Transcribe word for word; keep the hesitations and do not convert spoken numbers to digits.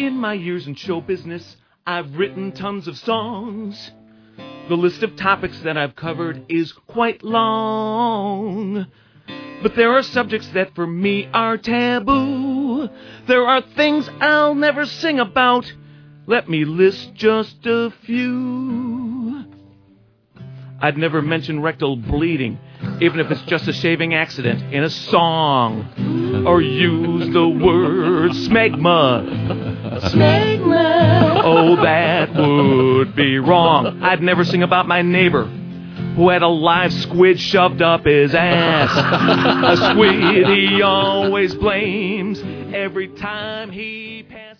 In my years in show business, I've written tons of songs. The list of topics that I've covered is quite long. But there are subjects that for me are taboo. There are things I'll never sing about. Let me list just a few. I'd never mention rectal bleeding, even if it's just a shaving accident, in a song. Or use the word smegma. Smegma. Oh, that would be wrong. I'd never sing about my neighbor who had a live squid shoved up his ass. A squid he always blames every time he passes.